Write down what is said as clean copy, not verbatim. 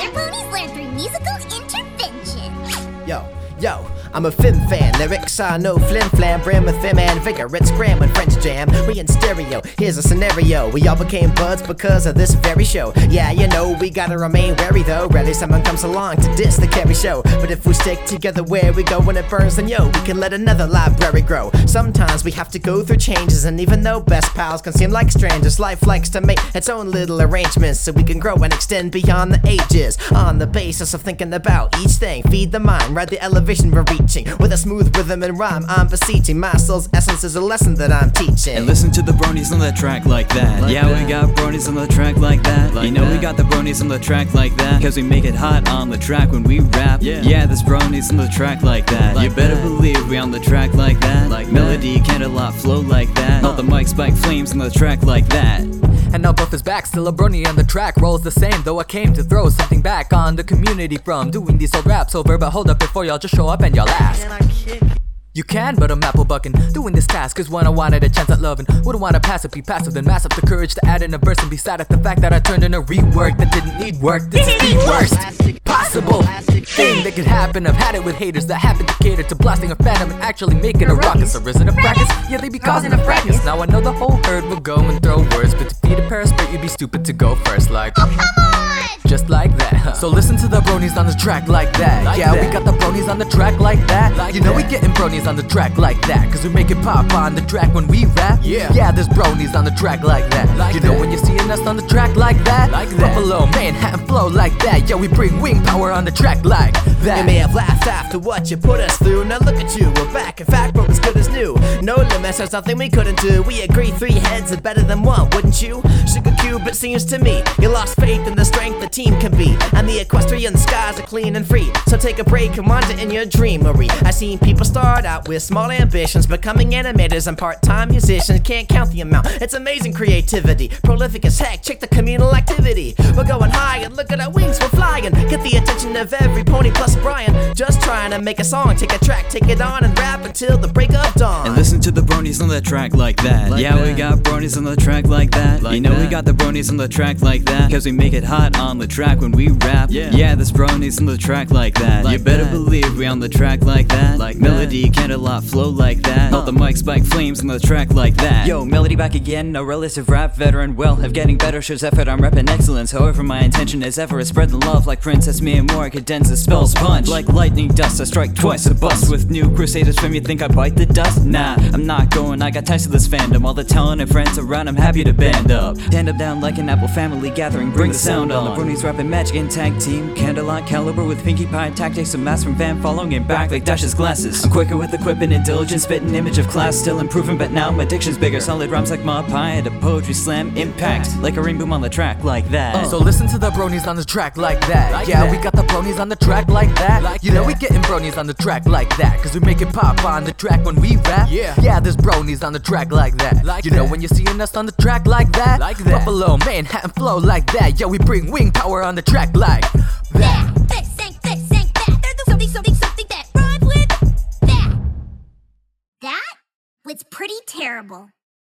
Their ponies learn through musical intervention. Yo, I'm a Fim fan. Lyrics are no flim flam. Brim with Fim and vigor. It's Graham and French jam. We in stereo. Here's a scenario. We all became buds because of this very show. Yeah, you know, we gotta remain wary though. Rarely someone comes along to diss the Carry Show. But if we stick together where we go when it burns, then yo, we can let another library grow. Sometimes we have to go through changes, and even though best pals can seem like strangers, life likes to make its own little arrangements so we can grow and extend beyond the ages. On the basis of thinking about each thing, feed the mind, ride the elevation we're reaching. With a smooth rhythm and rhyme, I'm beseeching. My soul's essence is a lesson that I'm teaching. And listen to the bronies on the track like that. We got bronies on the track like that. We got the bronies on the track like that, cause we make it hot on the track when we rap. Yeah, there's bronies on the track like that. You better believe we on the track like that. Melody, candlelight, flow like that. All the mic spike flames on the track like that. And now Buff is back, still a brony on the track. Rolls the same, though I came to throw something back on the community from doing these old raps over. But hold up before y'all just show up and y'all ask. You can, but I'm apple bucking. Doing this task is when I wanted a chance at loving. Wouldn't wanna pass it, be passive, then mass up the courage to add in a verse and be sad at the fact that I turned in a rework that didn't need work. This is the worst possible thing that could happen. I've had it with haters that happen to cater to blasting a phantom and actually making a ruckus. Or is it a practice? Yeah, they be causing a fracas. Now I know the whole herd will go and throw words, but to feed a parasite, you'd be stupid to go first. Like, Oh, come on! just like that, huh? So listen to the bronies on the track like that. We got the bronies on the track like that. You know we getting bronies on the track like that, cause we make it pop on the track when we rap. Yeah, there's bronies on the track like that. You know when you're seeing us on the track like that. Buffalo, Manhattan flow like that. Yeah, we bring wing power on the track like that. You may have laughed after what you put us through. Now look at you, we're back. In fact, we're as good as new. No limits, there's nothing we couldn't do. We agree 3 heads are better than 1, wouldn't you? Sugar Cube, it seems to me you lost faith in the strength the team can be. And the equestrian skies are clean and free. So take a break and wander in your dreamery. I've seen people start out with small ambitions, becoming animators and part-time musicians. Can't count the amount, it's amazing creativity. Prolific as heck, check the communal activity. We're going high and look at our wings, we're flying. Get the attention of every pony plus Brian. Just trying to make a song, take a track, take it on and rap until the break of dawn. And listen to the bronies on the track like that. We got bronies on the track like that. You know we got the bronies on the track like that, cause we make it hot on the track when we rap. Yeah, there's bronies on the track like that. You better believe we on the track like that. Melody, candlelight, flow like that. All the mic spike flames on the track like that. Yo, Melody back again, no relative rap veteran. Well, of getting better shows effort, I'm repping excellence. However, my intention is ever to spread the love like Princess Mia Moore, cadenza spells punch. Like lightning dust, I strike twice a bust. With new crusaders from you think I bite the dust? Nah, I'm not going, I got ties to this fandom. All the talent and friends around, I'm happy to band up. Stand up down like an Apple family gathering, bring the sound on. The bronies rapping magic in tag team. Candlelight caliber with Pinkie Pie tactics. A mass from Van following and back like Dash's glasses. I'm quicker with equipment and diligence, spitting image of class, still improving, but now my diction's bigger. Solid rhymes like Ma Pie at a poetry slam. Impact like a ring boom on the track like that. So listen to the bronies on the track like that. We got the bronies on the track like that. You know we getting bronies on the track like that, cause we make it pop on the track when we rap. Yeah, there's bronies on the track like that. You know when you're seeing us on the track like that. Buffalo, Manhattan flow like that. Yeah, we bring wing power on the track like that. This ain't that. There's something that rhymes with that. That was pretty terrible.